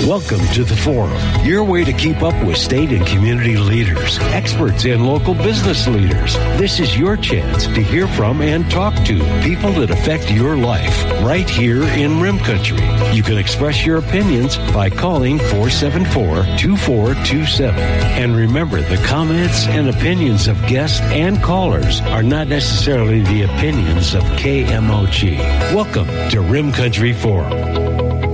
Welcome to the Forum, your way to keep up with state and community leaders, experts, and local business leaders. This is your chance to hear from and talk to people that affect your life right here in Rim Country. You can express your opinions by calling 474-2427. And remember, the comments and opinions of guests and callers are not necessarily the opinions of KMOG. Welcome to Rim Country Forum.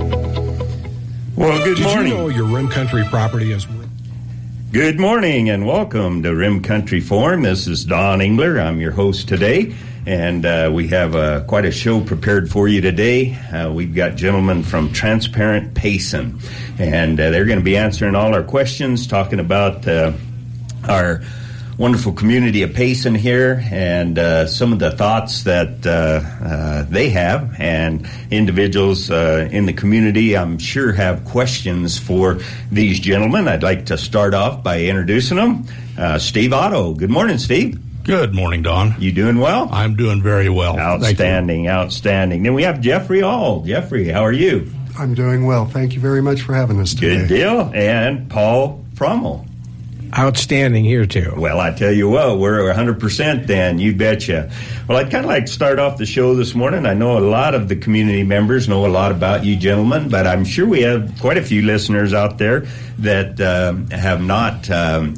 Well, good morning. Did you know your Rim Country property is... Good morning and welcome to Rim Country Forum. This is Don Engler. I'm your host today, and we have quite a show prepared for you today. We've got gentlemen from Transparent Payson, and they're going to be answering all our questions, talking about our wonderful community of Payson here and some of the thoughts that they have, and individuals in the community I'm sure have questions for these gentlemen. I'd like to start off by introducing them. Steve Otto. Good morning, Steve. Good morning, Don. You doing well? I'm doing very well. Outstanding, outstanding. Then we have Jeffrey All. Jeffrey, how are you? I'm doing well. Thank you very much for having us today. Good deal. And Paul Frommel. Outstanding here, too. Well, I tell you what, we're 100% then, you betcha. Well, I'd kind of like to start off the show this morning. I know a lot of the community members know a lot about you gentlemen, but I'm sure we have quite a few listeners out there that have not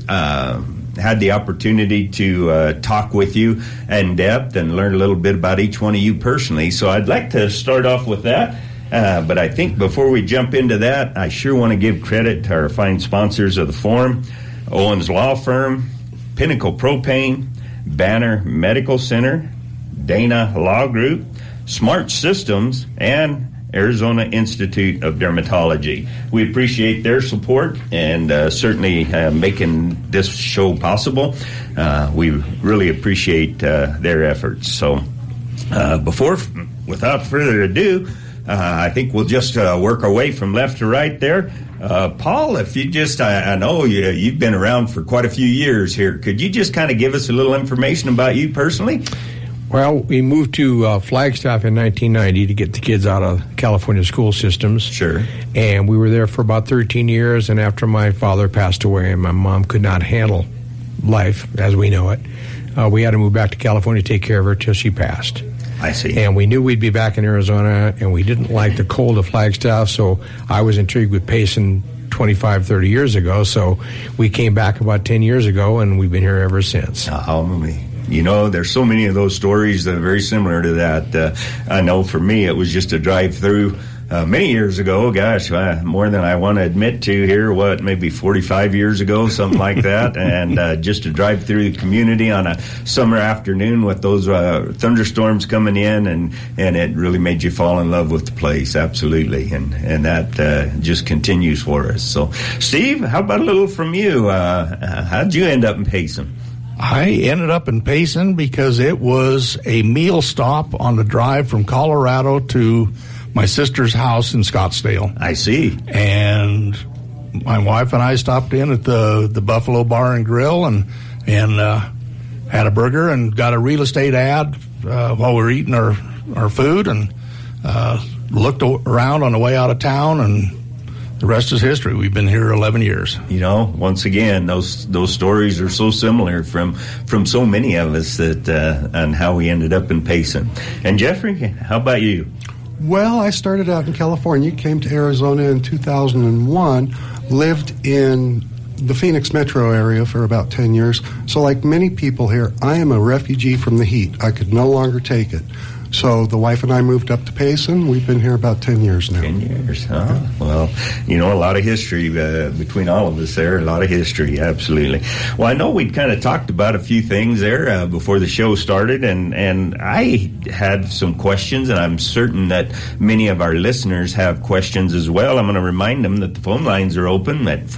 had the opportunity to talk with you in depth and learn a little bit about each one of you personally. So I'd like to start off with that. But I think before we jump into that, I sure want to give credit to our fine sponsors of the forum: Owens Law Firm, Pinnacle Propane, Banner Medical Center, Dana Law Group, Smart Systems, and Arizona Institute of Dermatology. We appreciate their support and certainly making this show possible. We really appreciate their efforts. So without further ado, I think we'll just work our way from left to right there. Paul, if you just, I know you've been around for quite a few years here. Could you just kind of give us a little information about you personally? Well, we moved to Flagstaff in 1990 to get the kids out of California school systems. Sure. And we were there for about 13 years, and after my father passed away and my mom could not handle life as we know it, we had to move back to California to take care of her till she passed. I see. And we knew we'd be back in Arizona, and we didn't like the cold of Flagstaff, so I was intrigued with Payson 25, 30 years ago, so we came back about 10 years ago, and we've been here ever since. You know, there's so many of those stories that are very similar to that. I know for me, it was just a drive-through many years ago. Gosh, more than I want to admit to here. Maybe 45 years ago, something like that. And just to drive through the community on a summer afternoon with those thunderstorms coming in, and it really made you fall in love with the place. Absolutely. And that just continues for us. So, Steve, how about a little from you? How'd you end up in Payson? I ended up in Payson because it was a meal stop on the drive from Colorado to my sister's house in Scottsdale. I see. And my wife and I stopped in at the Buffalo Bar and Grill and had a burger and got a real estate ad while we were eating our food, and looked around on the way out of town, and the rest is history. We've been here 11 years. You know, once again, those stories are so similar from so many of us that on how we ended up in Payson. And Jeffrey, how about you? Well, I started out in California, came to Arizona in 2001, lived in the Phoenix metro area for about 10 years. So like many people here, I am a refugee from the heat. I could no longer take it. So the wife and I moved up to Payson. We've been here about 10 years now. 10 years, huh? Well, you know, a lot of history between all of us there. A lot of history, absolutely. Well, I know we'd kind of talked about a few things there before the show started, and I had some questions, and I'm certain that many of our listeners have questions as well. I'm going to remind them that the phone lines are open at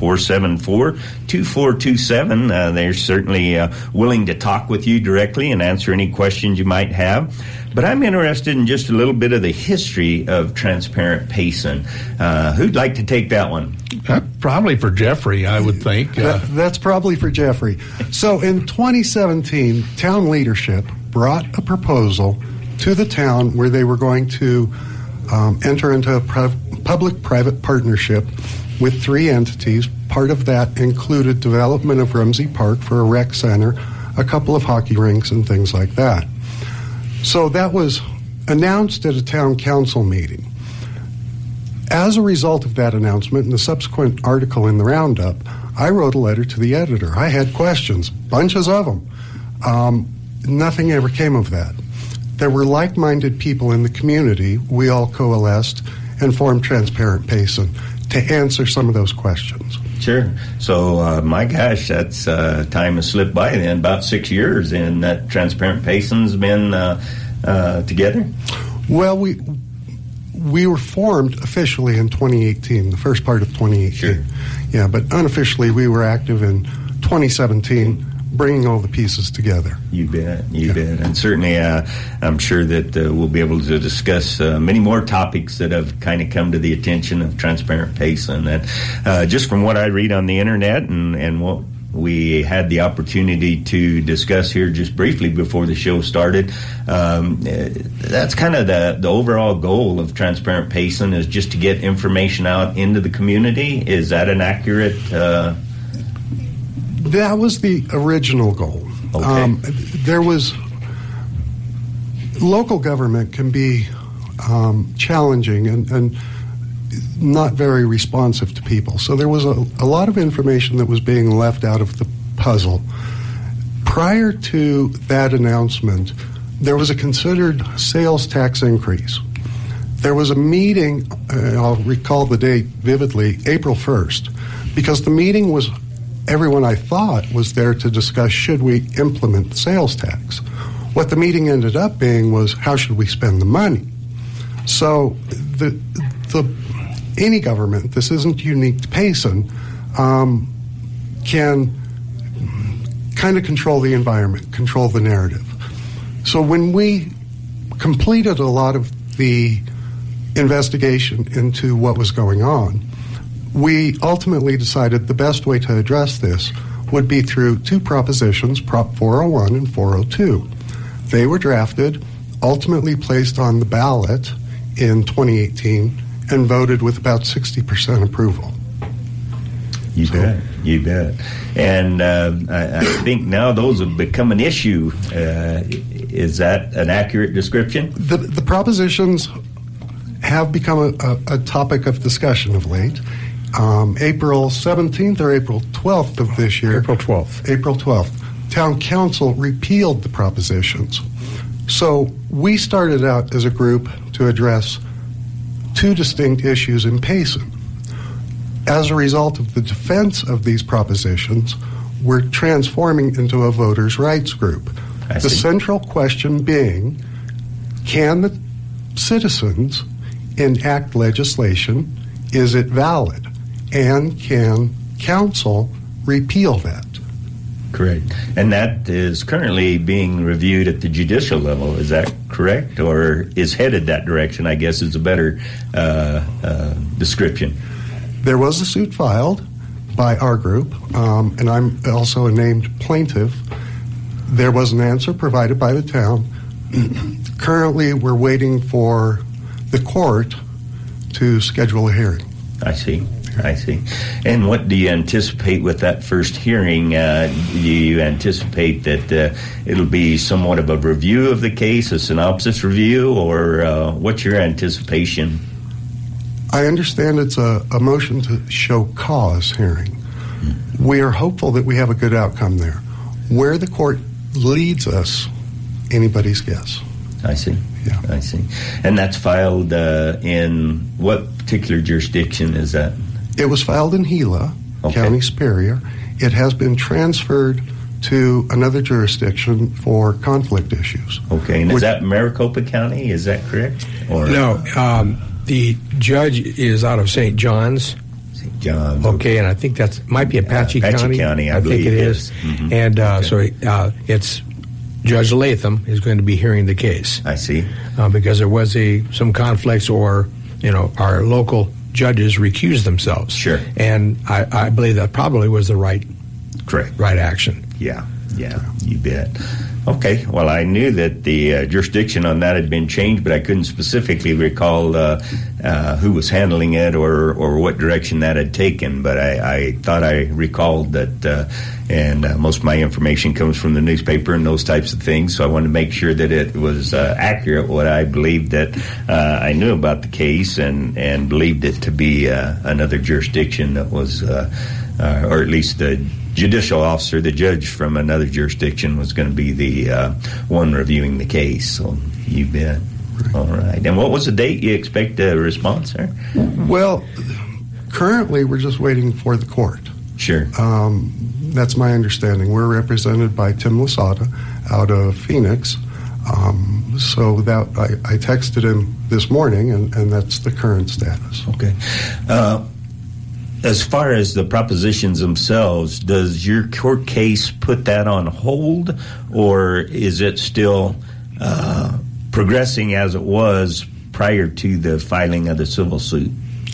474-2427. They're certainly willing to talk with you directly and answer any questions you might have. But I'm interested in just a little bit of the history of Transparent Payson. Who'd like to take that one? Probably for Jeffrey, I would think. That's probably for Jeffrey. So in 2017, town leadership brought a proposal to the town where they were going to enter into a public-private partnership with 3 entities. Part of that included development of Rumsey Park for a rec center, a couple of hockey rinks, and things like that. So that was announced at a town council meeting. As a result of that announcement and the subsequent article in the Roundup, I wrote a letter to the editor. I had questions, bunches of them. Nothing ever came of that. There were like-minded people in the community. We all coalesced and formed Transparent Payson to answer some of those questions. Sure. So, my gosh, that's time has slipped by then, about 6 years, and that Transparent Payson's been together? Well, we were formed officially in 2018, the first part of 2018. Sure. Yeah, but unofficially we were active in 2017, bringing all the pieces together. You bet. And certainly I'm sure that we'll be able to discuss many more topics that have kind of come to the attention of Transparent Payson. And just from what I read on the internet and what we had the opportunity to discuss here just briefly before the show started, that's kind of the overall goal of Transparent Payson, is just to get information out into the community. Is that an accurate... That was the original goal. Okay. There was... Local government can be challenging and not very responsive to people. So there was a lot of information that was being left out of the puzzle. Prior to that announcement, there was a considered sales tax increase. There was a meeting, I'll recall the date vividly, April 1st, because the meeting was, everyone I thought was there to discuss, should we implement the sales tax? What the meeting ended up being was, how should we spend the money? So any government, this isn't unique to Payson, can kind of control the environment, control the narrative. So when we completed a lot of the investigation into what was going on, we ultimately decided the best way to address this would be through 2 propositions, Prop 401 and 402. They were drafted, ultimately placed on the ballot in 2018, and voted with about 60% approval. You bet. And I think now those have become an issue. Is that an accurate description? The propositions have become a topic of discussion of late. April 17th or April 12th of this year. April 12th. April 12th. Town Council repealed the propositions. So we started out as a group to address 2 distinct issues in Payson. As a result of the defense of these propositions, we're transforming into a voters' rights group. The central question being, can the citizens enact legislation? Is it valid? And can council repeal that? Correct. And that is currently being reviewed at the judicial level. Is that correct? Or is headed that direction, I guess, is a better description. There was a suit filed by our group, and I'm also a named plaintiff. There was an answer provided by the town. Currently, we're waiting for the court to schedule a hearing. I see. And what do you anticipate with that first hearing? Do you anticipate that it'll be somewhat of a review of the case, a synopsis review, or what's your anticipation? I understand it's a motion to show cause hearing. We are hopeful that we have a good outcome there. Where the court leads us, anybody's guess. I see. Yeah. I see. And that's filed in what particular jurisdiction is that? It was filed in Gila, County Superior. It has been transferred to another jurisdiction for conflict issues. Okay, and is that Maricopa County? Is that correct? Or no, the judge is out of St. John's. St. John's. Okay, and I think that might be Apache County. Apache County, I believe think it is. Mm-hmm. And so it's Judge Latham is going to be hearing the case. I see. Because there was some conflicts, or our local judges recused themselves. Sure. And I believe that probably was the right correct action. Yeah, you bet. Okay, well, I knew that the jurisdiction on that had been changed, but I couldn't specifically recall who was handling it or what direction that had taken. But I thought I recalled that, and most of my information comes from the newspaper and those types of things, so I wanted to make sure that it was accurate, what I believed that I knew about the case and believed it to be another jurisdiction that was, or at least the judicial officer, the judge from another jurisdiction, was going to be the one reviewing the case. So you bet. Right. All right. And what was the date you expect a response, sir? Well, currently we're just waiting for the court. Sure. That's my understanding. We're represented by Tim Lasada out of Phoenix. So that I texted him this morning, and that's the current status. Okay. As far as the propositions themselves, does your court case put that on hold, or is it still progressing as it was prior to the filing of the civil suit?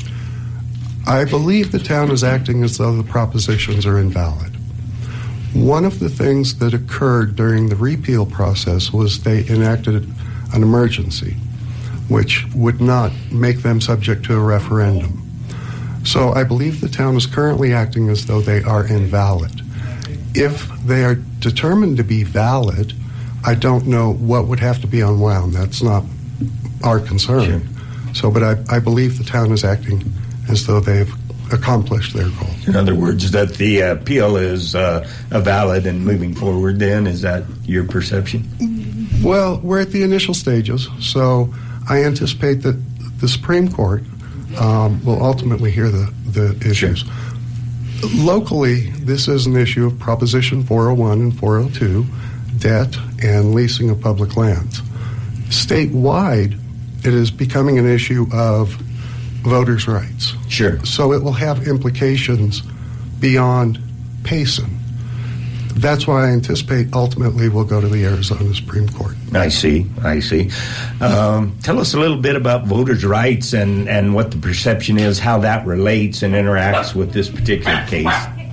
I believe the town is acting as though the propositions are invalid. One of the things that occurred during the repeal process was they enacted an emergency, which would not make them subject to a referendum. So I believe the town is currently acting as though they are invalid. If they are determined to be valid, I don't know what would have to be unwound. That's not our concern. Sure. So, but I believe the town is acting as though they've accomplished their goal. In other words, that the appeal is valid and moving forward then? Is that your perception? Well, we're at the initial stages, so I anticipate that the Supreme Court will ultimately hear the issues. Sure. Locally, this is an issue of Proposition 401 and 402, debt and leasing of public lands. Statewide, it is becoming an issue of voters' rights. Sure. So it will have implications beyond Payson. That's why I anticipate ultimately we'll go to the Arizona Supreme Court. I see. Tell us a little bit about voters' rights and what the perception is, how that relates and interacts with this particular case.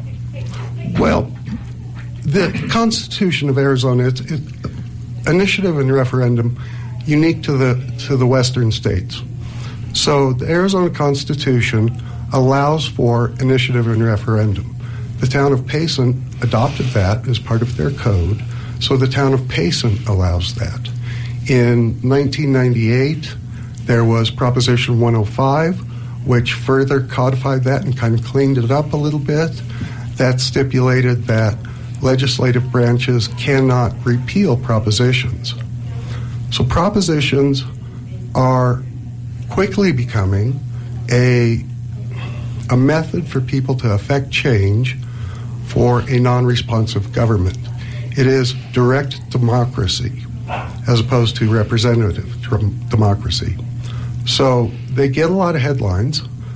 Well, the Constitution of Arizona, it's initiative and referendum unique to the western states. So the Arizona Constitution allows for initiative and referendum. The town of Payson adopted that as part of their code, so the town of Payson allows that. In 1998, there was Proposition 105, which further codified that and kind of cleaned it up a little bit. That stipulated that legislative branches cannot repeal propositions. So propositions are quickly becoming a method for people to affect change for a non-responsive government. It is direct democracy as opposed to representative democracy. So they get a lot of headlines.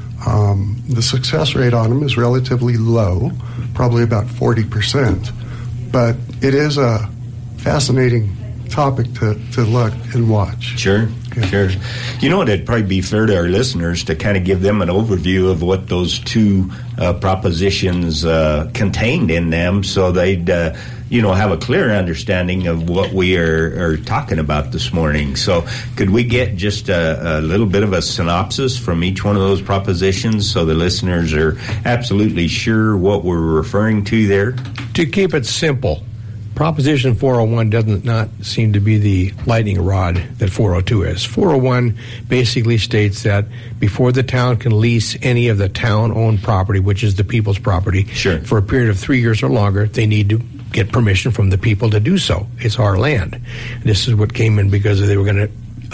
The success rate on them is relatively low, probably about 40%. But it is a fascinating topic to look and watch. Sure. You know what, it'd probably be fair to our listeners to kind of give them an overview of what those two propositions contained in them, so they'd have a clear understanding of what we are talking about this morning. So could we get just a little bit of a synopsis from each one of those propositions so the listeners are absolutely sure what we're referring to there? To keep it simple, Proposition 401 does not seem to be the lightning rod that 402 is. 401 basically states that before the town can lease any of the town-owned property, which is the people's property, sure, for a period of 3 years or longer, they need to get permission from the people to do so. It's our land. This is what came in because they were going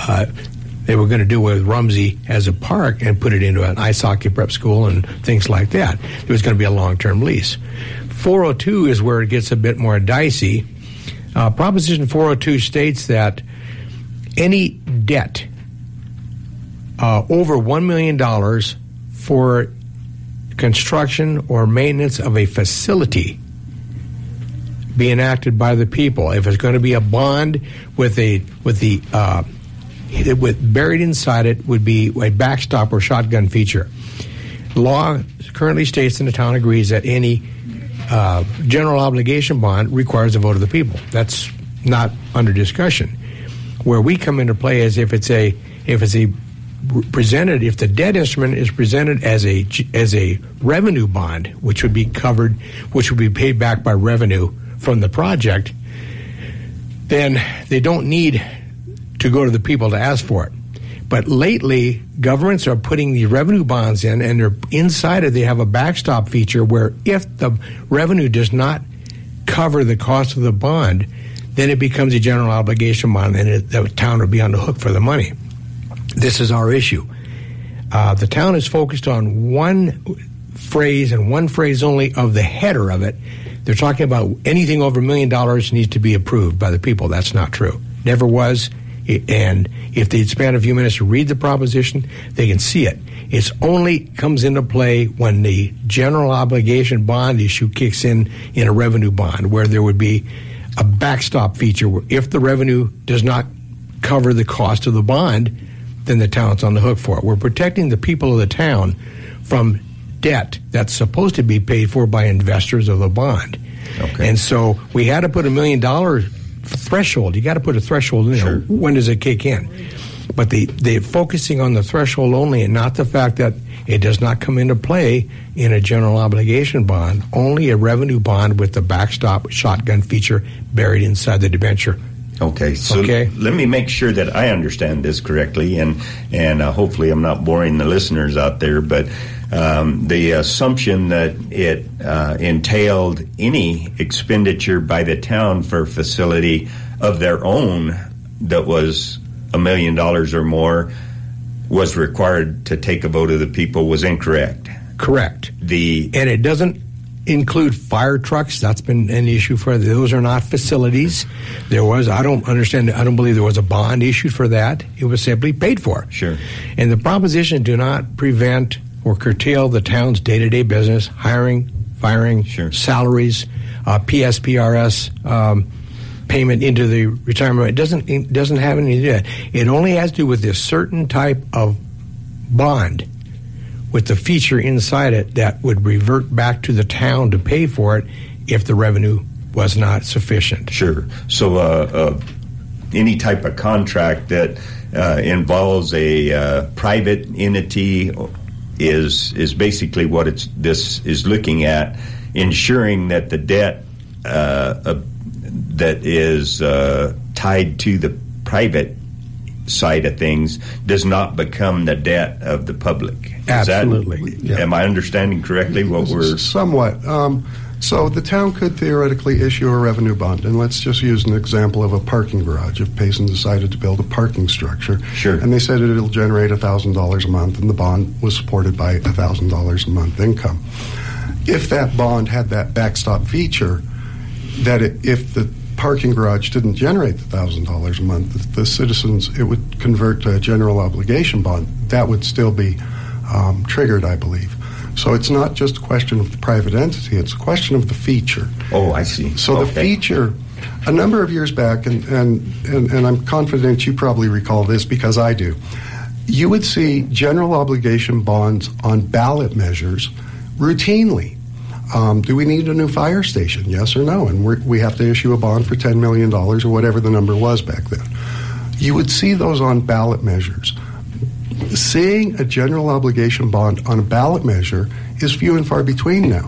to do with Rumsey as a park and put it into an ice hockey prep school and things like that. It was going to be a long-term lease. 402 is where it gets a bit more dicey. Proposition 402 states that any debt over $1 million for construction or maintenance of a facility be enacted by the people. If it's going to be a bond with buried inside it would be a backstop or shotgun feature. Law currently states, and the town agrees, that any general obligation bond requires a vote of the people. That's not under discussion. Where we come into play is if the debt instrument is presented as a revenue bond, which would be paid back by revenue from the project, then they don't need to go to the people to ask for it. But lately, governments are putting the revenue bonds in, and they're inside it. They have a backstop feature where if the revenue does not cover the cost of the bond, then it becomes a general obligation bond, and the town will be on the hook for the money. This is our issue. The town is focused on one phrase and one phrase only of the header of it. They're talking about anything over $1 million needs to be approved by the people. That's not true. Never was. And if they'd spend a few minutes to read the proposition, they can see it. It's only comes into play when the general obligation bond issue kicks in a revenue bond, where there would be a backstop feature where if the revenue does not cover the cost of the bond, then the town's on the hook for it. We're protecting the people of the town from debt that's supposed to be paid for by investors of the bond. Okay. And so we had to put $1 million threshold. You got to put a threshold in there. When does it kick in? But they're focusing on the threshold only, and not the fact that it does not come into play in a general obligation bond, only a revenue bond with the backstop shotgun feature buried inside the debenture. Okay, so let me make sure that I understand this correctly, and hopefully I'm not boring the listeners out there, but the assumption that it entailed any expenditure by the town for a facility of their own that was $1 million or more was required to take a vote of the people was incorrect. Correct. And it doesn't include fire trucks. That's been an issue for those are not facilities. I don't believe there was a bond issued for that. It was simply paid for. Sure. And the proposition do not prevent or curtail the town's day-to-day business, hiring, firing, salaries, PSPRS, payment into the retirement. It doesn't have anything to do with that. It only has to do with this certain type of bond with the feature inside it that would revert back to the town to pay for it if the revenue was not sufficient. Sure. So any type of contract that involves a private entity is basically what this is looking at, ensuring that the debt that is tied to the private side of things does not become the debt of the public. Absolutely. Am I understanding correctly what we're... Somewhat. So the town could theoretically issue a revenue bond, and let's just use an example of a parking garage. If Payson decided to build a parking structure, and they said it'll generate $1,000 a month, and the bond was supported by $1,000 a month income. If that bond had that backstop feature, that if the parking garage didn't generate the $1,000 a month, the citizens, it would convert to a general obligation bond. That would still be triggered, I believe. So it's not just a question of the private entity, it's a question of the feature. Oh, I see. So the feature, a number of years back, and I'm confident you probably recall this because I do, you would see general obligation bonds on ballot measures routinely. Do we need a new fire station? Yes or no? And we have to issue a bond for $10 million or whatever the number was back then. You would see those on ballot measures. Seeing a general obligation bond on a ballot measure is few and far between now.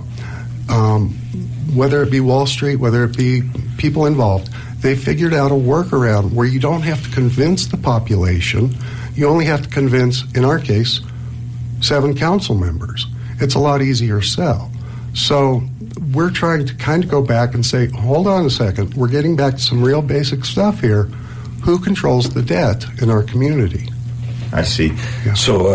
Whether it be Wall Street, whether it be people involved, they figured out a workaround where you don't have to convince the population. You only have to convince, in our case, 7 council members. It's a lot easier sell. So we're trying to kind of go back and say, hold on a second, we're getting back to some real basic stuff here. Who controls the debt in our community? I see. Yeah. So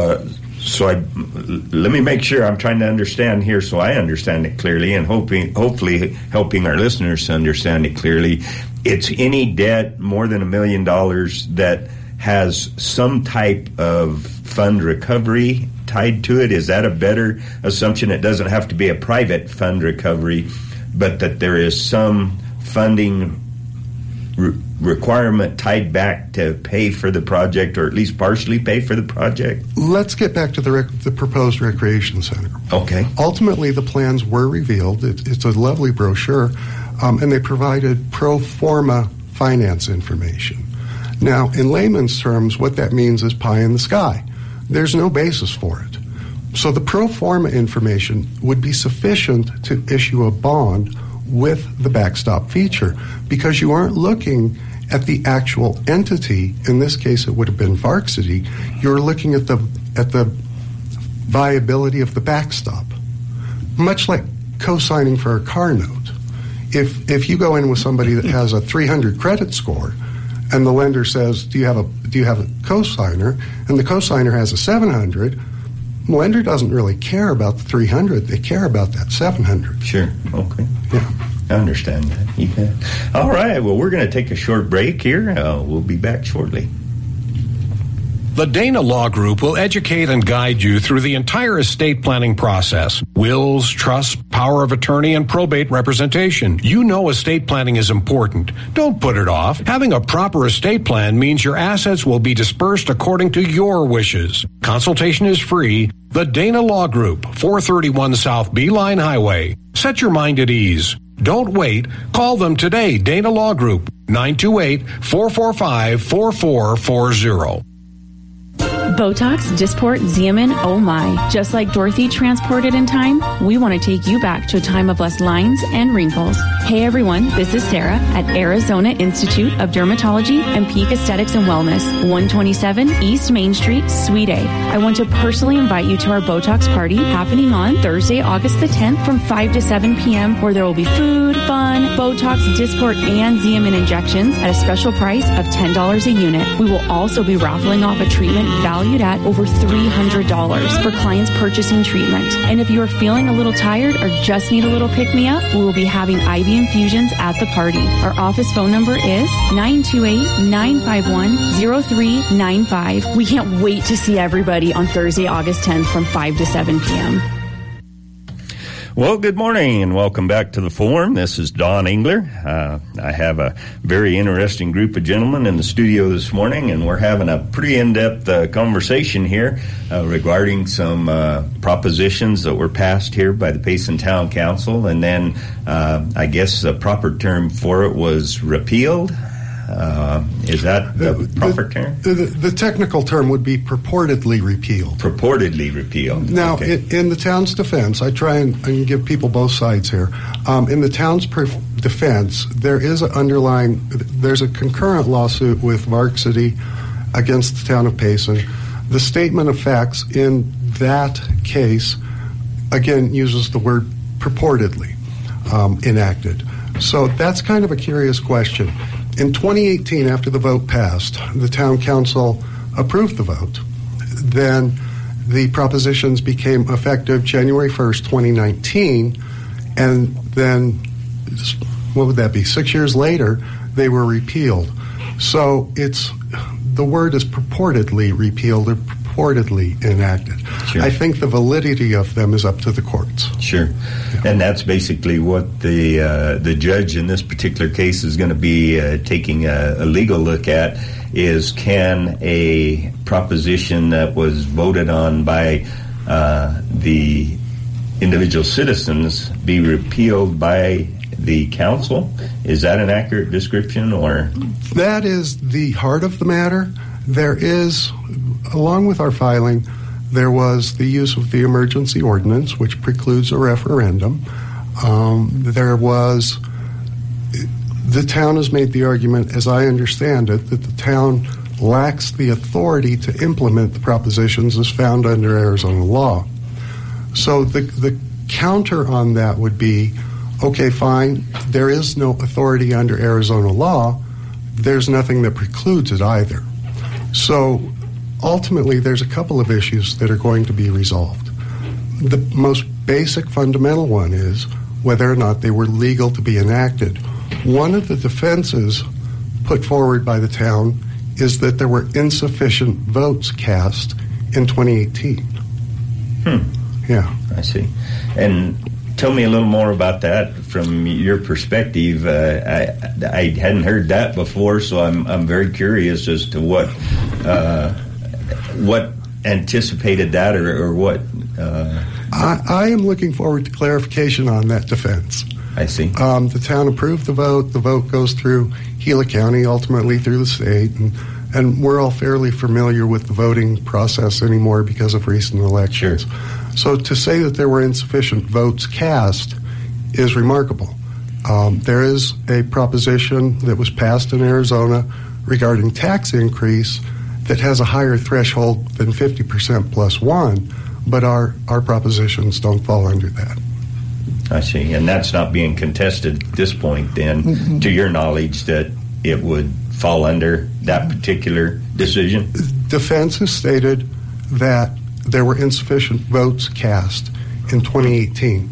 let me make sure I'm trying to understand here so I understand it clearly, and hopefully helping our listeners to understand it clearly. It's any debt more than $1 million that has some type of fund recovery tied to it. Is that a better assumption? It doesn't have to be a private fund recovery, but that there is some funding requirement tied back to pay for the project, or at least partially pay for the project? Let's get back to the proposed recreation center. Okay. Ultimately, the plans were revealed. It's a lovely brochure, and they provided pro forma finance information. Now, in layman's terms, what that means is pie in the sky. There's no basis for it. So the pro forma information would be sufficient to issue a bond with the backstop feature, because you aren't looking at the actual entity. In this case, it would have been Varksity. You're looking at the viability of the backstop, much like co-signing for a car note. If you go in with somebody that has a 300 credit score, and the lender says, "Do you have a co-signer?" and the co-signer has a 700. The lender doesn't really care about the 300. They care about that 700. Sure. Okay. Yeah. I understand that. Yeah. All right. Well, we're going to take a short break here. We'll be back shortly. The Dana Law Group will educate and guide you through the entire estate planning process. Wills, trusts, power of attorney, and probate representation. You know estate planning is important. Don't put it off. Having a proper estate plan means your assets will be dispersed according to your wishes. Consultation is free. The Dana Law Group, 431 South Beeline Highway. Set your mind at ease. Don't wait. Call them today. Dana Law Group, 928-445-4440. Botox, Dysport, Xeomin, oh my. Just like Dorothy transported in time, we want to take you back to a time of less lines and wrinkles. Hey everyone, this is Sarah at Arizona Institute of Dermatology and Peak Aesthetics and Wellness, 127 East Main Street, Suite A. I want to personally invite you to our Botox party happening on Thursday, August the 10th from 5 to 7 p.m. where there will be food, fun, Botox, Dysport, and Xeomin injections at a special price of $10 a unit. We will also be raffling off a treatment valued at over $300 for clients purchasing treatment. And if you are feeling a little tired or just need a little pick-me-up, we will be having IV infusions at the party. Our office phone number is 928-951-0395. We can't wait to see everybody on Thursday, August 10th from 5 to 7 p.m. Well, good morning and welcome back to the Forum. This is Don Engler. I have a very interesting group of gentlemen in the studio this morning, and we're having a pretty in-depth conversation here regarding some propositions that were passed here by the Payson Town Council, and then I guess the proper term for it was repealed. Is that the proper term? The technical term would be purportedly repealed. Purportedly repealed. Now, okay. in the town's defense, I try and give people both sides here. In the town's defense, there's a concurrent lawsuit with Varksity against the town of Payson. The statement of facts in that case, again, uses the word purportedly enacted. So that's kind of a curious question. In 2018, after the vote passed, the town council approved the vote. Then the propositions became effective January 1st, 2019, and then, what would that be, 6 years later, they were repealed. So the word is purportedly repealed or purportedly enacted. Sure. I think the validity of them is up to the courts. Sure. Yeah. And that's basically what the judge in this particular case is going to be taking a legal look at, is can a proposition that was voted on by the individual citizens be repealed by the council? Is that an accurate description, or? That is the heart of the matter. There is, along with our filing, there was the use of the emergency ordinance, which precludes a referendum. The town has made the argument, as I understand it, that the town lacks the authority to implement the propositions as found under Arizona law. So the counter on that would be, okay, fine, there is no authority under Arizona law. There's nothing that precludes it either. So ultimately, there's a couple of issues that are going to be resolved. The most basic fundamental one is whether or not they were legal to be enacted. One of the defenses put forward by the town is that there were insufficient votes cast in 2018. Yeah. I see. And tell me a little more about that from your perspective. I hadn't heard that before, so I'm very curious as to what anticipated that, or what. I am looking forward to clarification on that defense. I see. The town approved the vote. The vote goes through Gila County, ultimately through the state, and we're all fairly familiar with the voting process anymore because of recent elections. Sure. So to say that there were insufficient votes cast is remarkable. There is a proposition that was passed in Arizona regarding tax increase that has a higher threshold than 50% plus one, but our propositions don't fall under that. I see. And that's not being contested at this point, then, to your knowledge, that it would fall under that particular decision? Defense has stated that there were insufficient votes cast in 2018.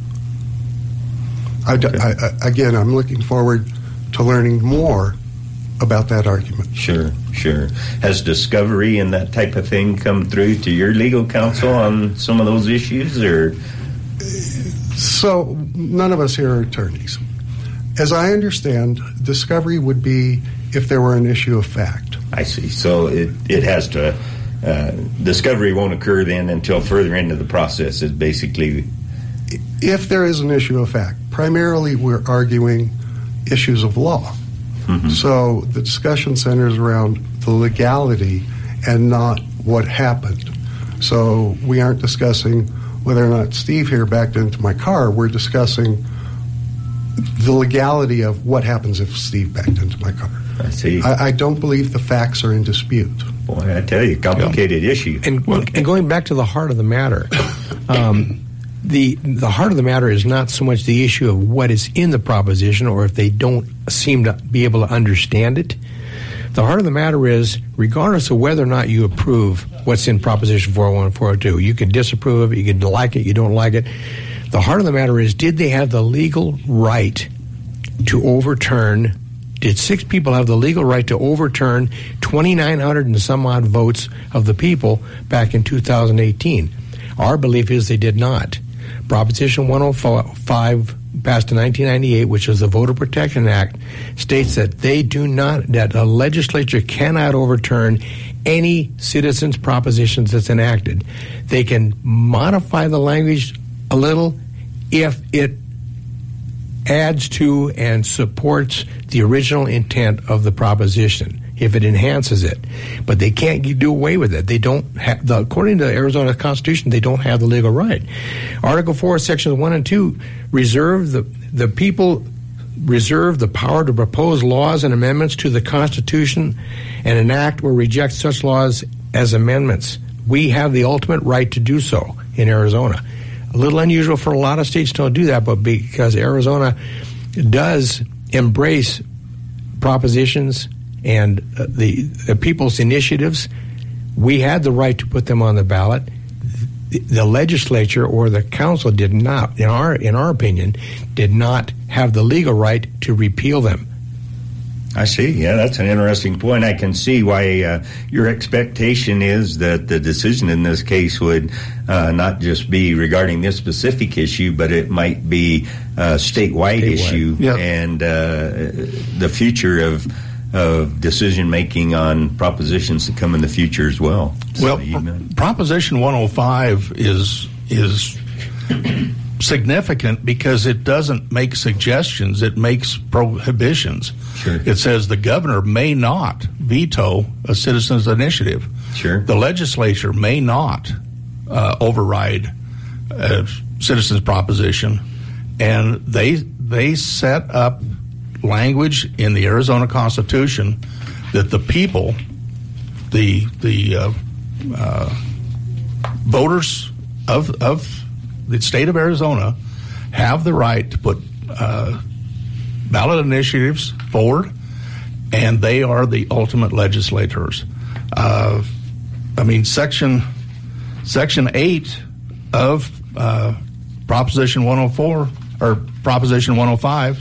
Again, I'm looking forward to learning more about that argument. Sure. Has discovery and that type of thing come through to your legal counsel on some of those issues, or? So, none of us here are attorneys. As I understand, discovery would be if there were an issue of fact. I see. So it has to, discovery won't occur then until further into the process, is basically. If there is an issue of fact, primarily we're arguing issues of law. Mm-hmm. So the discussion centers around the legality and not what happened. So we aren't discussing whether or not Steve here backed into my car. We're discussing the legality of what happens if Steve backed into my car. I see. I don't believe the facts are in dispute. Boy, I tell you, complicated issue. And going back to the heart of the matter, the heart of the matter is not so much the issue of what is in the proposition or if they don't seem to be able to understand it. The heart of the matter is, regardless of whether or not you approve what's in Proposition 401 and 402, you can disapprove of it, you can like it, you don't like it. The heart of the matter is, did they have the legal right to overturn? Did 6 people have the legal right to overturn 2,900 and some odd votes of the people back in 2018? Our belief is they did not. Proposition 105, passed in 1998, which is the Voter Protection Act, states that that a legislature cannot overturn any citizens' propositions that's enacted. They can modify the language a little if it adds to and supports the original intent of the proposition, if it enhances it. But they can't do away with it. They don't have, according to the Arizona Constitution, they don't have the legal right. Article 4, Sections 1 and 2 reserve the people reserve the power to propose laws and amendments to the Constitution and enact or reject such laws as amendments. We have the ultimate right to do so in Arizona. A little unusual for a lot of states to do that, but because Arizona does embrace propositions and the people's initiatives, we had the right to put them on the ballot. The legislature or the council did not, in our opinion, did not have the legal right to repeal them. I see. Yeah, that's an interesting point. I can see why your expectation is that the decision in this case would not just be regarding this specific issue, but it might be a statewide issue. Yep. And the future of decision making on propositions to come in the future as well. Well, Proposition 105 is significant because it doesn't make suggestions, it makes prohibitions. Sure. It says the governor may not veto a citizen's initiative. Sure. The legislature may not override a citizen's proposition, and they set up language in the Arizona Constitution that the people, the voters of the state of Arizona have the right to put ballot initiatives forward, and they are the ultimate legislators. Section 8 of Proposition 104 or Proposition 105,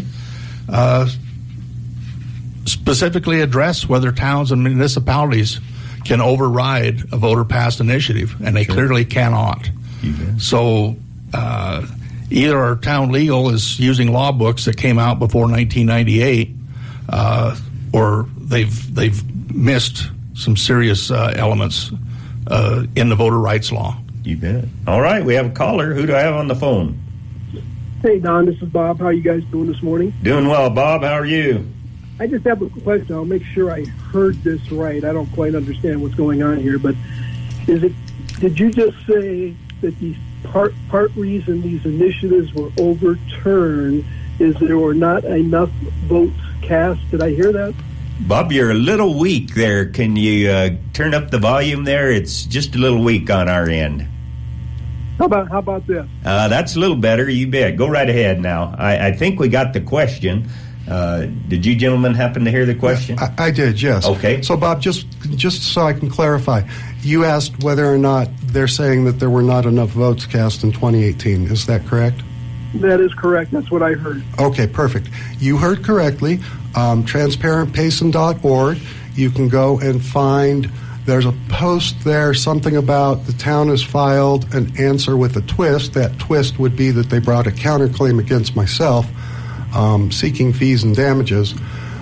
specifically address whether towns and municipalities can override a voter-passed initiative, and they clearly cannot. Mm-hmm. So either our town legal is using law books that came out before 1998, or they've missed some serious elements in the voter rights law. You bet. All right, we have a caller. Who do I have on the phone? Hey, Don, this is Bob. How are you guys doing this morning? Doing well, Bob. How are you? I just have a question. I'll make sure I heard this right. I don't quite understand what's going on here, but did you just say that the part reason these initiatives were overturned is there were not enough votes cast? Did I hear that? Bob, you're a little weak there. Can you turn up the volume there? It's just a little weak on our end. How about this? That's a little better. You bet. Go right ahead now. I think we got the question. Did you gentlemen happen to hear the question? I did, yes. Okay. So, Bob, just so I can clarify, you asked whether or not they're saying that there were not enough votes cast in 2018. Is that correct? That is correct. That's what I heard. Okay, perfect. You heard correctly. TransparentPayson.org. You can go and find, there's a post there, something about the town has filed an answer with a twist. That twist would be that they brought a counterclaim against myself, seeking fees and damages.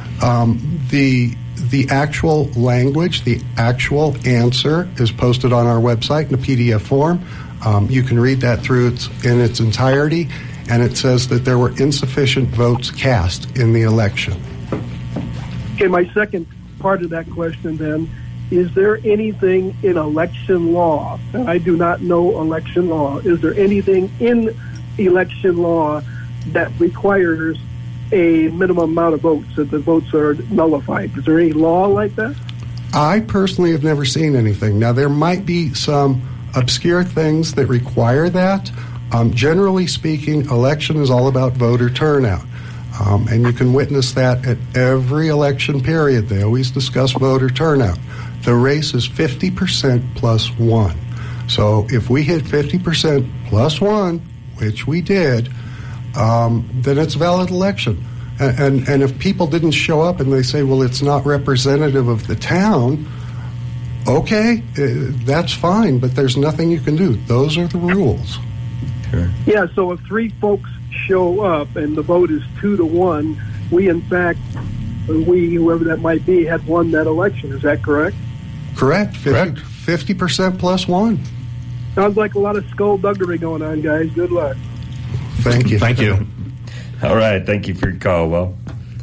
The actual language, the actual answer is posted on our website in a PDF form. You can read that through in its entirety, and it says that there were insufficient votes cast in the election. Okay, my second part of that question then, is there anything in election law, and I do not know election law, is there anything in election law that requires a minimum amount of votes, that the votes are nullified? Is there any law like that? I personally have never seen anything. Now, there might be some obscure things that require that. Generally speaking, election is all about voter turnout. And you can witness that at every election period. They always discuss voter turnout. The race is 50% plus 1. So if we hit 50% plus 1, which we did, then it's a valid election. And if people didn't show up and they say, well, it's not representative of the town, okay, that's fine, but there's nothing you can do. Those are the rules. Sure. Yeah, so if 3 folks show up and the vote is 2-1, we, in fact, whoever that might be, had won that election. Is that correct? Correct. 50% plus 1. Sounds like a lot of skullduggery going on, guys. Good luck. Thank you. Thank you. All right. Thank you for your call. Well,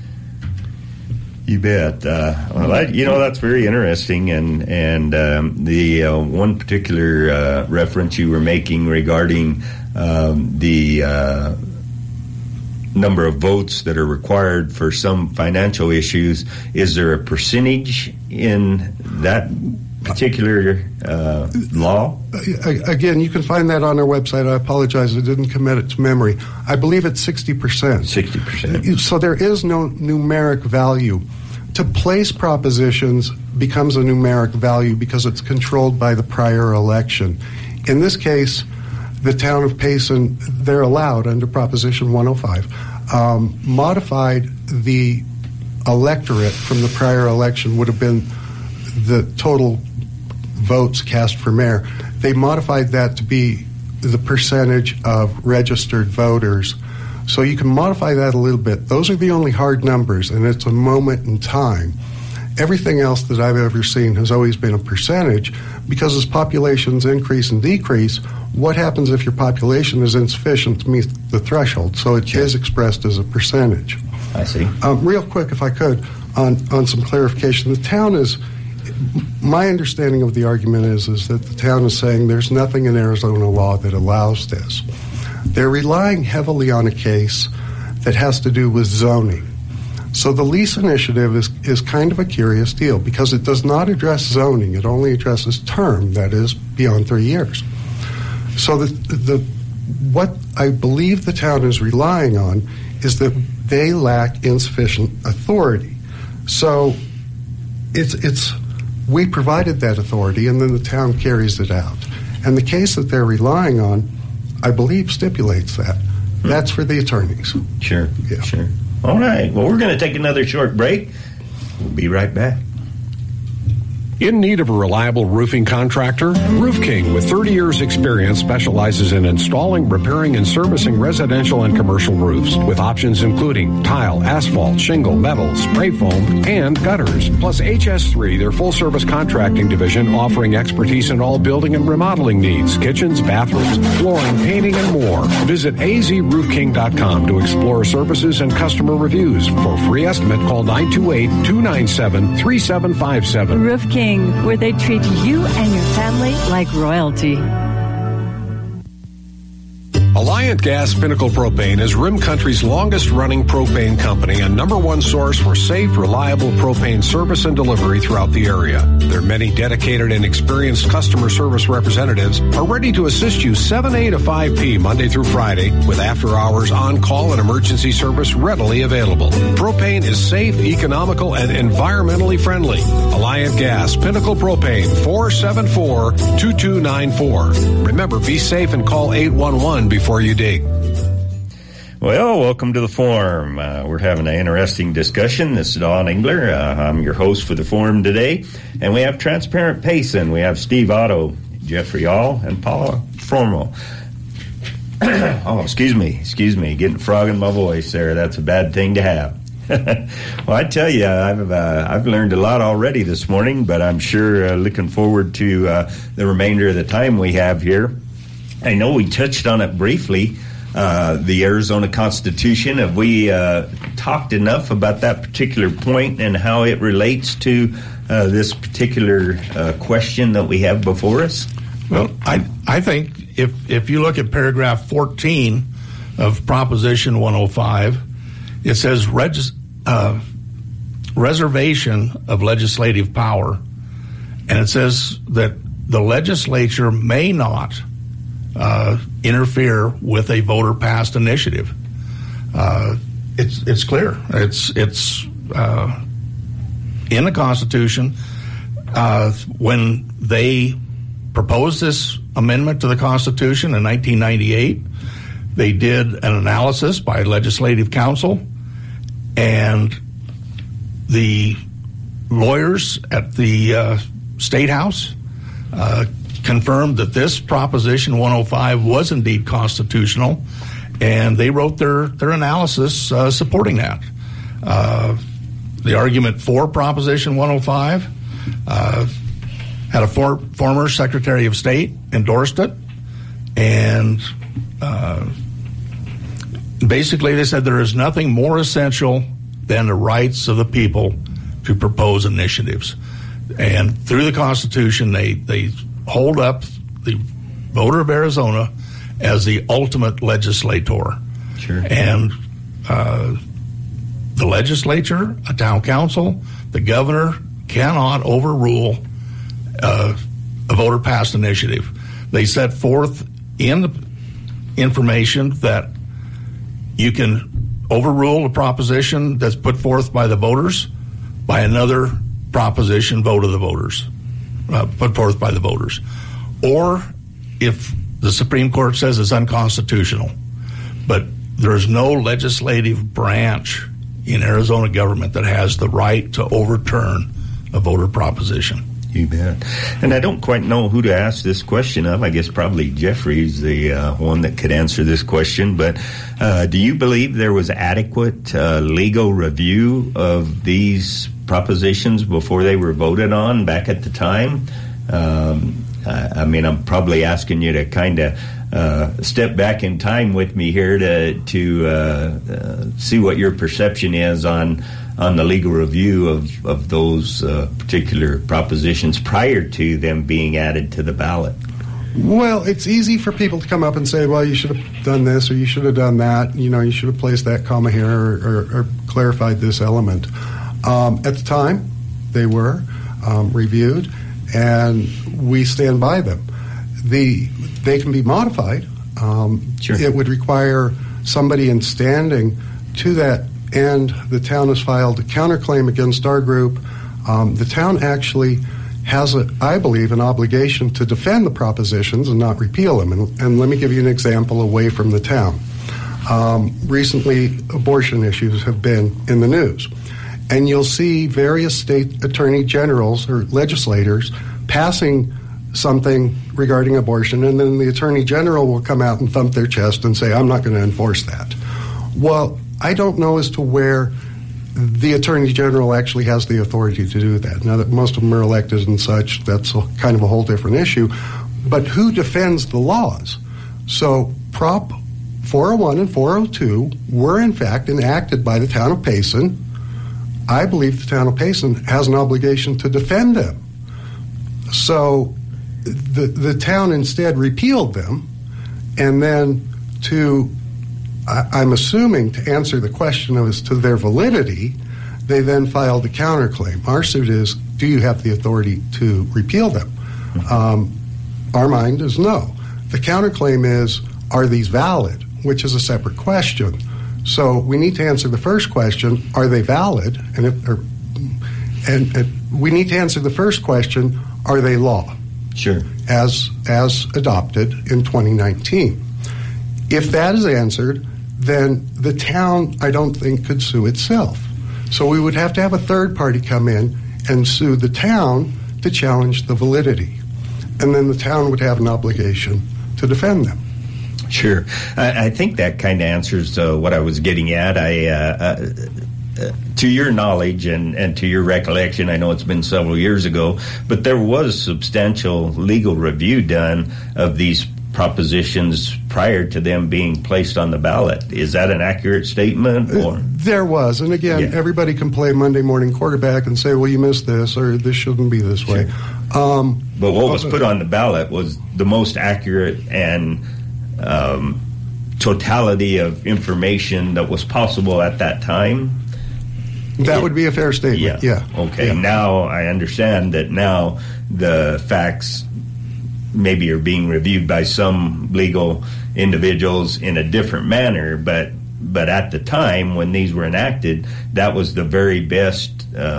you bet. That's very interesting. And the one particular reference you were making regarding the number of votes that are required for some financial issues, is there a percentage in that particular law? Again, you can find that on our website. I apologize, I didn't commit it to memory. I believe it's 60%. 60%. So there is no numeric value. To place propositions becomes a numeric value because it's controlled by the prior election. In this case, the town of Payson, they're allowed under Proposition 105, modified the electorate from the prior election would have been the total votes cast for mayor. They modified that to be the percentage of registered voters. So you can modify that a little bit. Those are the only hard numbers, and it's a moment in time. Everything else that I've ever seen has always been a percentage, because as populations increase and decrease, what happens if your population is insufficient to meet the threshold? So it is expressed as a percentage. I see. Real quick, if I could, on some clarification. The town is, my understanding of the argument is that the town is saying there's nothing in Arizona law that allows this. They're relying heavily on a case that has to do with zoning. So the lease initiative is kind of a curious deal because it does not address zoning. It only addresses term, that is, beyond 3 years. So what I believe the town is relying on is that they lack insufficient authority. So we provided that authority, and then the town carries it out. And the case that they're relying on, I believe, stipulates that. That's for the attorneys. Sure. Yeah. Sure. All right. Well, we're going to take another short break. We'll be right back. In need of a reliable roofing contractor? Roof King, with 30 years experience, specializes in installing, repairing, and servicing residential and commercial roofs, with options including tile, asphalt, shingle, metal, spray foam, and gutters. Plus HS3, their full-service contracting division, offering expertise in all building and remodeling needs, kitchens, bathrooms, flooring, painting, and more. Visit azroofking.com to explore services and customer reviews. For a free estimate, call 928-297-3757. Roof King, where they treat you and your family like royalty. Alliant Gas Pinnacle Propane is Rim Country's longest-running propane company and number one source for safe, reliable propane service and delivery throughout the area. Their many dedicated and experienced customer service representatives are ready to assist you 7 to 5 p. Monday through Friday, with after-hours on-call and emergency service readily available. Propane is safe, economical, and environmentally friendly. Alliant Gas Pinnacle Propane, 474-2294. Remember, be safe and call 811 before you dig. Well, welcome to the forum. We're having an interesting discussion. This is Don Engler. I'm your host for the forum today. And we have Transparent Payson. We have Steve Otto, Jeffrey All, and Paula Formal. Oh, excuse me. Getting a frog in my voice there. That's a bad thing to have. Well, I tell you, I've learned a lot already this morning, but I'm sure looking forward to the remainder of the time we have here. I know we touched on it briefly, the Arizona Constitution. Have we talked enough about that particular point and how it relates to this particular question that we have before us? Well, I think if you look at paragraph 14 of Proposition 105, it says reservation of legislative power, and it says that the legislature may not interfere with a voter-passed initiative. It's clear. It's in the Constitution. When they proposed this amendment to the Constitution in 1998, they did an analysis by Legislative Council, and the lawyers at the State House confirmed that this Proposition 105 was indeed constitutional, and they wrote their analysis supporting that. The argument for Proposition 105 had a former Secretary of State endorsed it, and basically they said there is nothing more essential than the rights of the people to propose initiatives. And through the Constitution, they hold up the voter of Arizona as the ultimate legislator. Sure. And the legislature, a town council, the governor cannot overrule a voter-passed initiative. They set forth in the information that you can overrule a proposition that's put forth by the voters by another proposition vote of the voters. Put forth by the voters, or if the Supreme Court says it's unconstitutional. But there's no legislative branch in Arizona government that has the right to overturn a voter proposition. You bet. And I don't quite know who to ask this question of. I guess probably Jeffrey's the one that could answer this question. But do you believe there was adequate legal review of these propositions before they were voted on back at the time? I mean, I'm probably asking you to kind of step back in time with me here to see what your perception is on the legal review of those particular propositions prior to them being added to the ballot. Well, it's easy for people to come up and say, well, you should have done this or you should have done that. You know, you should have placed that comma here or clarified this element. At the time, they were reviewed, and we stand by them. They can be modified. Sure. It would require somebody in standing to that end. The town has filed a counterclaim against our group. The town actually has, I believe, an obligation to defend the propositions and not repeal them. And let me give you an example away from the town. Recently, abortion issues have been in the news. and you'll see various state attorney generals or legislators passing something regarding abortion, and then the attorney general will come out and thump their chest and say, I'm not going to enforce that. Well, I don't know as to where the attorney general actually has the authority to do that. Now that most of them are elected and such, that's kind of a whole different issue. But who defends the laws? So Prop 401 and 402 were in fact enacted by the town of Payson. I believe the town of Payson has an obligation to defend them. So the town instead repealed them, and then I'm assuming to answer the question as to their validity, they then filed a counterclaim. Our suit is, do you have the authority to repeal them? Our mind is no. The counterclaim is, are these valid, which is a separate question. So we need to answer the first question, are they valid? And we need to answer the first question, are they law? Sure. As adopted in 2019. If that is answered, then the town, I don't think, could sue itself. So we would have to have a third party come in and sue the town to challenge the validity. And then the town would have an obligation to defend them. Sure. I think that kind of answers what I was getting at. To your knowledge and to your recollection, I know it's been several years ago, but there was substantial legal review done of these propositions prior to them being placed on the ballot. Is that an accurate statement? Or? There was. And again, everybody can play Monday morning quarterback and say, well, you missed this, or this shouldn't be this way. But what was put on the ballot was the most accurate and totality of information that was possible at that time. That would be a fair statement. Yeah. Okay. Yeah. Now I understand that now the facts maybe are being reviewed by some legal individuals in a different manner, but at the time when these were enacted, that was the very best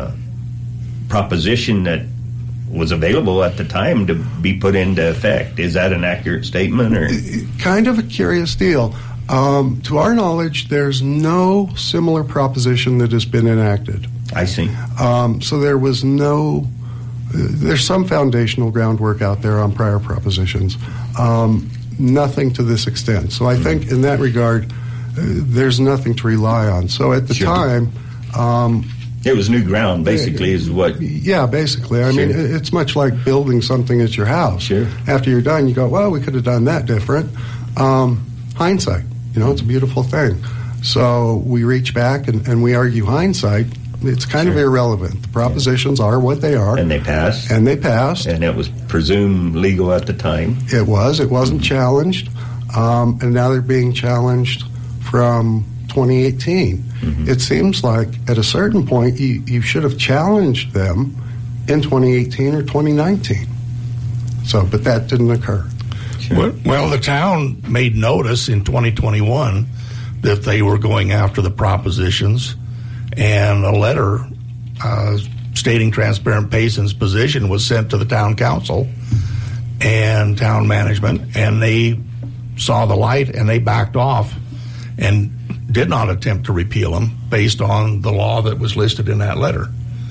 proposition that was available at the time to be put into effect. Is that an accurate statement? Or kind of a curious deal. To our knowledge, there's no similar proposition that has been enacted. I see. So there was there's some foundational groundwork out there on prior propositions. Nothing to this extent. So I think in that regard, there's nothing to rely on. So at the time... it was new ground, basically, is what... Yeah, basically. I mean, it's much like building something at your house. Sure. After you're done, you go, well, we could have done that different. Hindsight. It's a beautiful thing. So we reach back and we argue hindsight. It's kind of irrelevant. The propositions are what they are. And they passed. And it was presumed legal at the time. It was. It wasn't challenged. And now they're being challenged from 2018. Mm-hmm. It seems like at a certain point you should have challenged them in 2018 or 2019. So, but that didn't occur. Sure. Well, the town made notice in 2021 that they were going after the propositions, and a letter stating Transparent Payson's position was sent to the town council and town management, and they saw the light and they backed off and did not attempt to repeal them based on the law that was listed in that letter.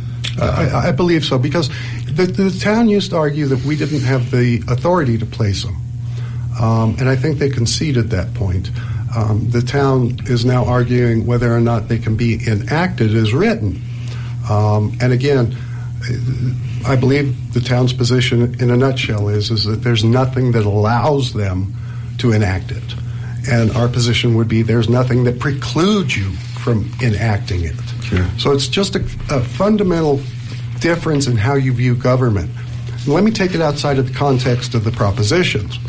I believe so, because the town used to argue that we didn't have the authority to place them. And I think they conceded that point. The town is now arguing whether or not they can be enacted as written. And again, I believe the town's position in a nutshell is that there's nothing that allows them to enact it. And our position would be there's nothing that precludes you from enacting it. Sure. So it's just a fundamental difference in how you view government. And let me take it outside of the context of the propositions.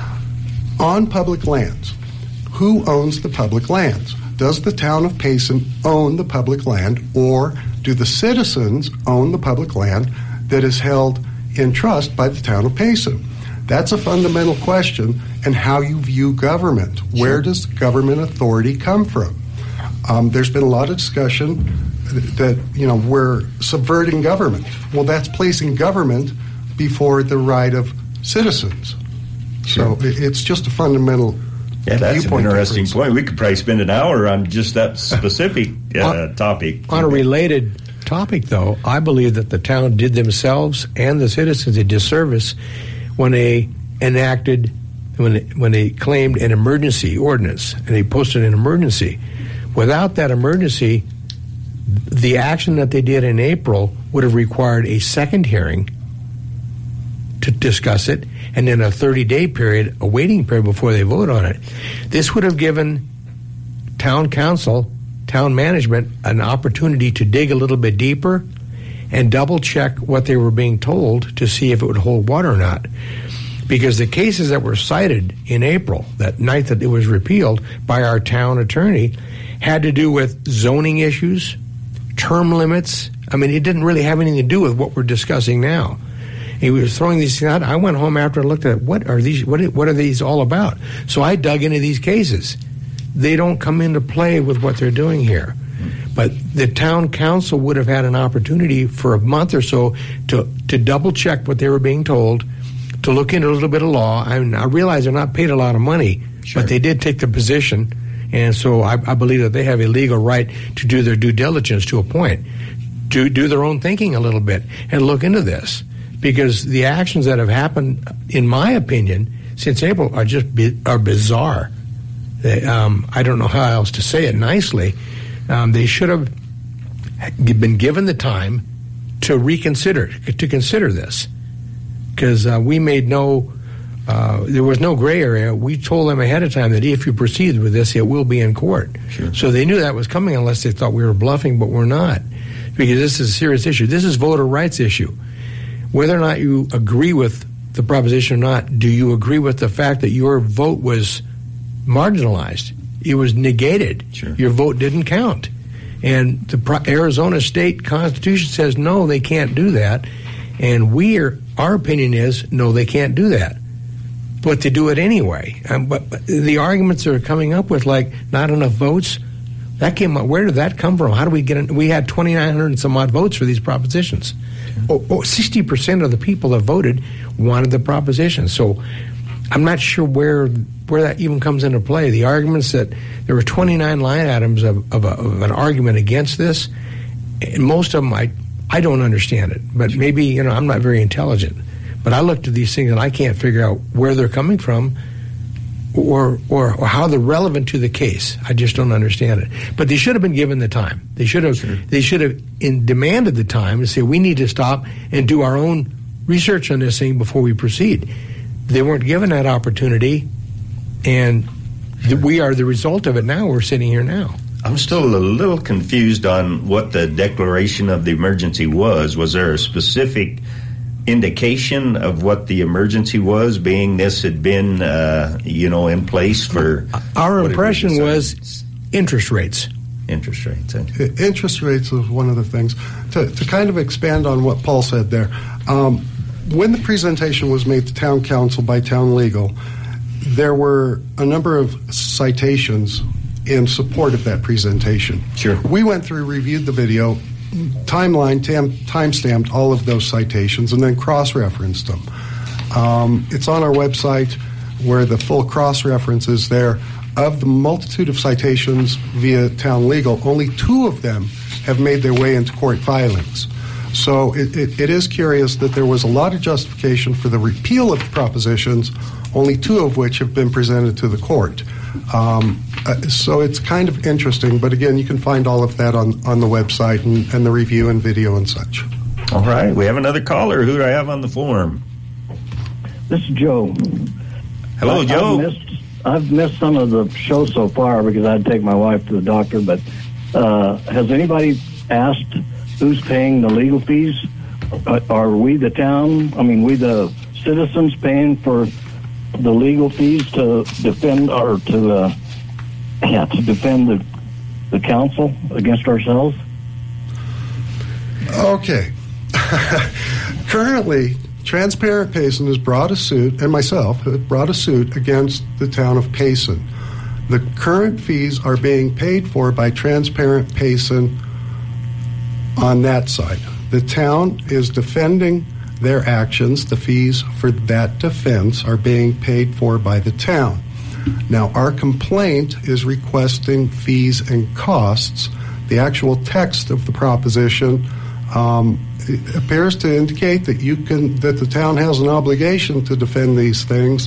On public lands, who owns the public lands? Does the town of Payson own the public land, or do the citizens own the public land that is held in trust by the town of Payson? That's a fundamental question, and how you view government. Where does government authority come from? There's been a lot of discussion that, we're subverting government. Well, that's placing government before the right of citizens. Sure. So it's just a fundamental Yeah, that's an viewpoint interesting difference. point. We could probably spend an hour on just that specific topic. On a related topic, though, I believe that the town did themselves and the citizens a disservice when they when they claimed an emergency ordinance and they posted an emergency. Without that emergency, the action that they did in April would have required a second hearing to discuss it, and then a 30-day period, a waiting period before they vote on it. This would have given town council, town management, an opportunity to dig a little bit deeper and double-check what they were being told to see if it would hold water or not. Because the cases that were cited in April, that night that it was repealed by our town attorney, had to do with zoning issues, term limits. I mean, it didn't really have anything to do with what we're discussing now. He was throwing these things out. I went home after and looked at what are these all about. So I dug into these cases. They don't come into play with what they're doing here. But the town council would have had an opportunity for a month or so to double check what they were being told, to look into a little bit of law. I realize they're not paid a lot of money, but they did take the position. And so I believe that they have a legal right to do their due diligence to a point, to do their own thinking a little bit and look into this. Because the actions that have happened, in my opinion, since April are just bizarre. I don't know how else to say it nicely. They should have been given the time to consider this. Because we made there was no gray area. We told them ahead of time that if you proceed with this, it will be in court. Sure. So they knew that was coming unless they thought we were bluffing, but we're not. Because this is a serious issue. This is voter rights issue. Whether or not you agree with the proposition or not, do you agree with the fact that your vote was marginalized? It was negated. Sure. Your vote didn't count. And the Arizona state constitution says, no, they can't do that. And our opinion is, no, they can't do that. But they do it anyway. But the arguments they're coming up with, like not enough votes, where did that come from? How do we get in? We had 2,900 and some odd votes for these propositions. 60% of the people that voted wanted the proposition. So I'm not sure where that even comes into play. The arguments that there were 29 line items of an argument against this, and most of them I don't understand it. But maybe I'm not very intelligent. But I looked at these things and I can't figure out where they're coming from or how they're relevant to the case. I just don't understand it. But they should have been given the time. They should have demanded the time to say we need to stop and do our own research on this thing before we proceed. They weren't given that opportunity, and we are the result of it now. We're sitting here now. I'm still a little confused on what the declaration of the emergency was. Was there a specific indication of what the emergency was, being this had been, in place for... Our impression was interest rates. Interest rates. Interest rates is one of the things. To kind of expand on what Paul said there, when the presentation was made to town council by town legal, there were a number of citations in support of that presentation. Sure. We went through, reviewed the video, time-stamped all of those citations, and then cross-referenced them. It's on our website where the full cross-reference is there. Of the multitude of citations via town legal, only 2 of them have made their way into court filings. So it is curious that there was a lot of justification for the repeal of the propositions, only 2 of which have been presented to the court. So it's kind of interesting, but again, you can find all of that on the website and the review and video and such. All right, we have another caller. Who do I have on the form? This is Joe. Hello, Joe. I've missed some of the show so far because I had to take my wife to the doctor, but has anybody asked who's paying the legal fees? Are we the town, we the citizens paying for the legal fees to defend to defend the council against ourselves? Okay. Currently, Transparent Payson has brought a suit, and myself have brought a suit against the town of Payson. The current fees are being paid for by Transparent Payson on that side. The town is defending their actions. The fees for that defense are being paid for by the town. Now, our complaint is requesting fees and costs. The actual text of the proposition it appears to indicate that that the town has an obligation to defend these things.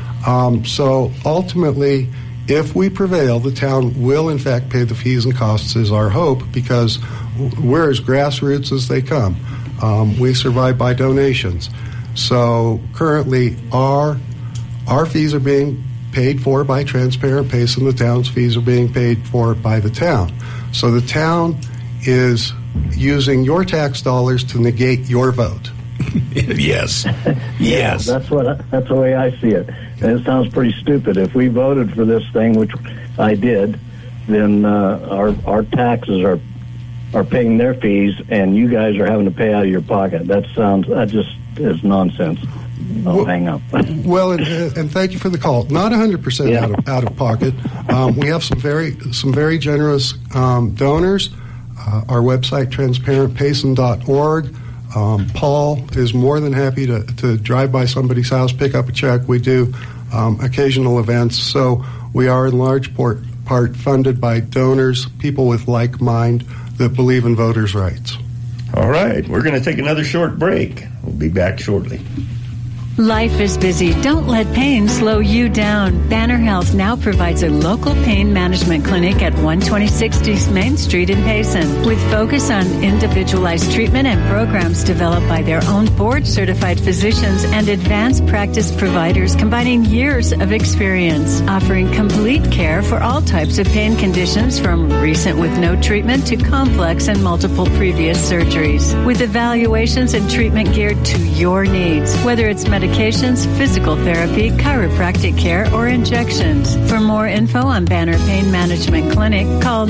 So ultimately, if we prevail, the town will in fact pay the fees and costs, is our hope, because we're as grassroots as they come. We survive by donations. So currently, our fees are being paid for by Transparent Payson. The town's fees are being paid for by the town. So the town is using your tax dollars to negate your vote. Yes. Yes. That's the way I see it. And it sounds pretty stupid. If we voted for this thing, which I did, then our taxes are paying their fees, and you guys are having to pay out of your pocket. That just is nonsense. I'll hang up. Well, and thank you for the call. Not 100% out of pocket. We have some very generous donors. Our website, transparentpayson.org. Paul is more than happy to drive by somebody's house, pick up a check. We do occasional events. So we are in large part funded by donors, people with like mind that believe in voters' rights. All right. We're going to take another short break. We'll be back shortly. Life is busy. Don't let pain slow you down. Banner Health now provides a local pain management clinic at 126 East Main Street in Payson, with focus on individualized treatment and programs developed by their own board-certified physicians and advanced practice providers combining years of experience, offering complete care for all types of pain conditions, from recent with no treatment to complex and multiple previous surgeries, with evaluations and treatment geared to your needs, whether it's medications, physical therapy, chiropractic care, or injections. For more info on Banner Pain Management Clinic, call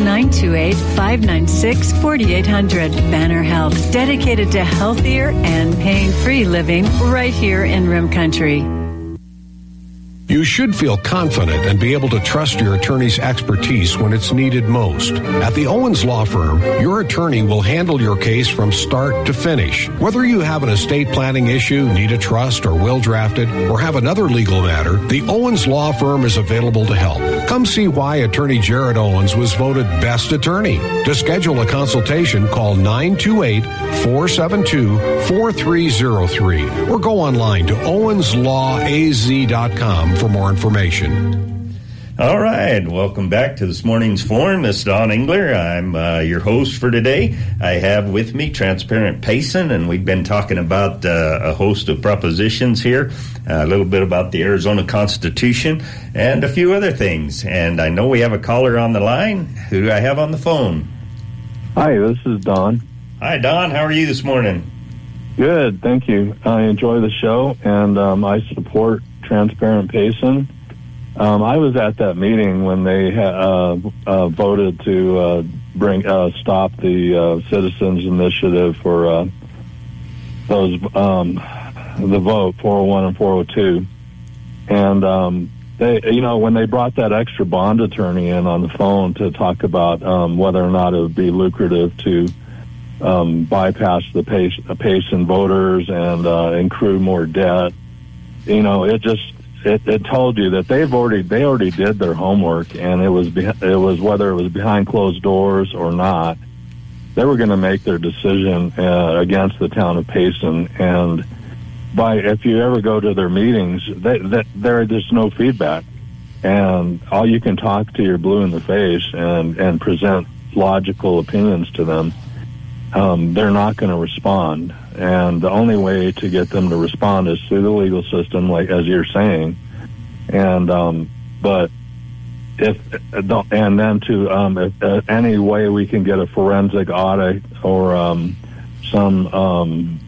928-596-4800. Banner Health, dedicated to healthier and pain-free living right here in Rim Country. You should feel confident and be able to trust your attorney's expertise when it's needed most. At the Owens Law Firm, your attorney will handle your case from start to finish. Whether you have an estate planning issue, need a trust or will drafted, or have another legal matter, the Owens Law Firm is available to help. Come see why attorney Jared Owens was voted best attorney. To schedule a consultation, call 928-472-4303 or go online to owenslawaz.com for more information. All right, welcome back to this morning's forum. This is Don Engler. I'm your host for today. I have with me Transparent Payson, and we've been talking about a host of propositions here, a little bit about the Arizona Constitution, and a few other things. And I know we have a caller on the line. Who do I have on the phone? Hi, this is Don. Hi, Don. How are you this morning? Good, thank you. I enjoy the show, and I support Transparent Payson. I was at that meeting when they voted to stop the Citizens Initiative for the vote 401 and 402, and they, when they brought that extra bond attorney in on the phone to talk about whether or not it would be lucrative to bypass the Payson voters and accrue more debt. It told you that they already did their homework, and it was whether it was behind closed doors or not, they were going to make their decision against the town of Payson. And if you ever go to their meetings, there's no feedback, and all you can talk to your blue in the face and present logical opinions to them. They're not going to respond. And the only way to get them to respond is through the legal system, like as you're saying. And but if any way we can get a forensic audit or something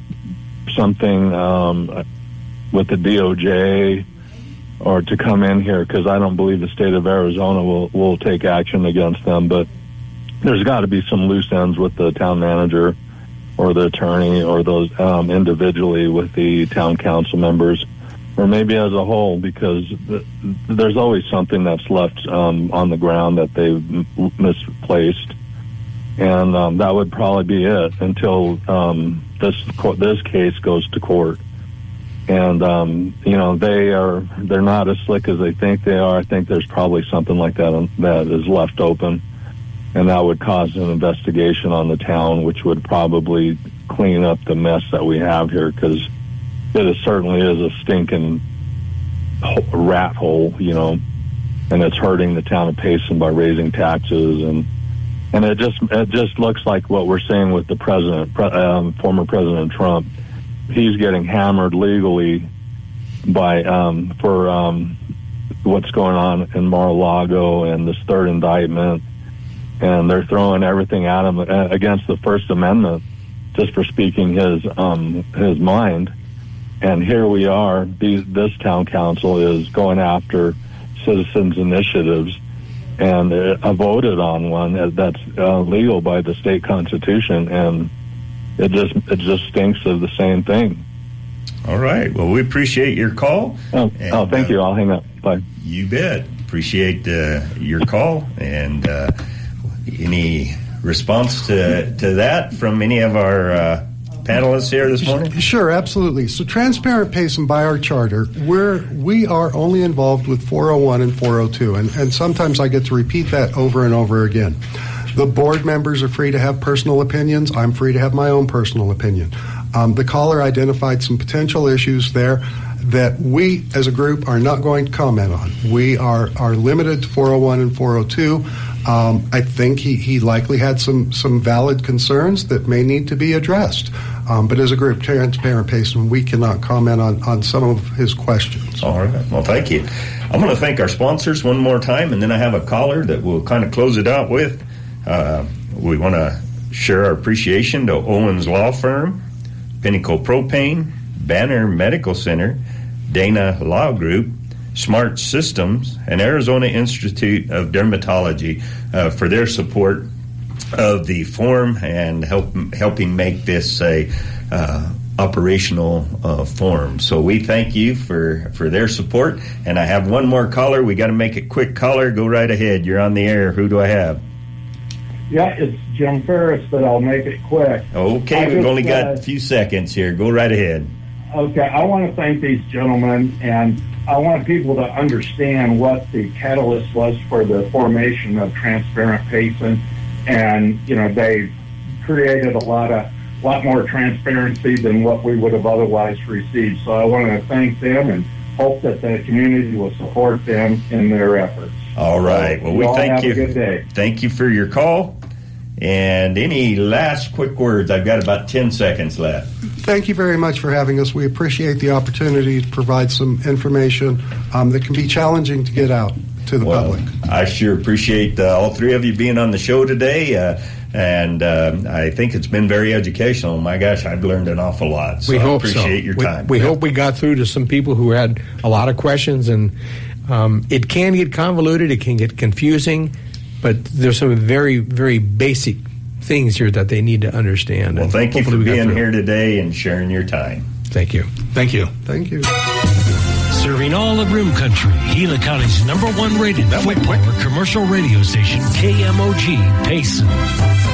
with the DOJ or to come in here, because I don't believe the state of Arizona will take action against them. But there's got to be some loose ends with the town manager or the attorney or those individually with the town council members, or maybe as a whole, because there's always something that's left on the ground that they've misplaced. And that would probably be it until this case goes to court. And they're not as slick as they think they are. I think there's probably something like that that is left open, and that would cause an investigation on the town, which would probably clean up the mess that we have here, because it certainly is a stinking rat hole, and it's hurting the town of Payson by raising taxes, and it just looks like what we're seeing with the former President Trump. He's getting hammered legally by for what's going on in Mar-a-Lago and this third indictment, and they're throwing everything at him against the First Amendment just for speaking his mind. And here we are. This town council is going after citizens' initiatives, and I voted on one that's legal by the state constitution, and it just stinks of the same thing. All right. Well, we appreciate your call. Thank you. I'll hang up. Bye. You bet. Appreciate your call. And any response to that from any of our panelists here this morning? Sure, absolutely. So Transparent Payson, by our charter, we are only involved with 401 and 402, and sometimes I get to repeat that over and over again. The board members are free to have personal opinions. I'm free to have my own personal opinion. The caller identified some potential issues there that we, as a group, are not going to comment on. We are limited to 401 and 402. I think he likely had some valid concerns that may need to be addressed. But as a group, Transparent Payson, we cannot comment on some of his questions. All right. Well, thank you. I'm going to thank our sponsors one more time, and then I have a caller that we'll kind of close it out with. We want to share our appreciation to Owens Law Firm, Pinnacle Propane, Banner Medical Center, Dana Law Group, Smart Systems, and Arizona Institute of Dermatology for their support of the forum and helping make this a operational forum. So we thank you for their support. And I have one more caller. We got to make it quick. Caller, go right ahead. You're on the air. Who do I have? Yeah, it's Jim Ferris, but I'll make it quick. Okay, we've only got a few seconds here. Go right ahead. Okay, I want to thank these gentlemen, and I want people to understand what the catalyst was for the formation of Transparent Payson. And, they created a lot more transparency than what we would have otherwise received. So I want to thank them and hope that the community will support them in their efforts. All right. Well, we thank you. Have a good day. Thank you for your call. And any last quick words? I've got about 10 seconds left. Thank you very much for having us. We appreciate the opportunity to provide some information that can be challenging to get out to the public. I sure appreciate all three of you being on the show today. And I think it's been very educational. My gosh, I've learned an awful lot. So we hope I appreciate your time. We hope we got through to some people who had a lot of questions. And it can get convoluted. It can get confusing. But there's some very, very basic things here that they need to understand. Well, thank you for being here today and sharing your time. Thank you. Thank you. Thank you. Serving all of Broome Country, Gila County's #1 rated football commercial radio station, KMOG Payson.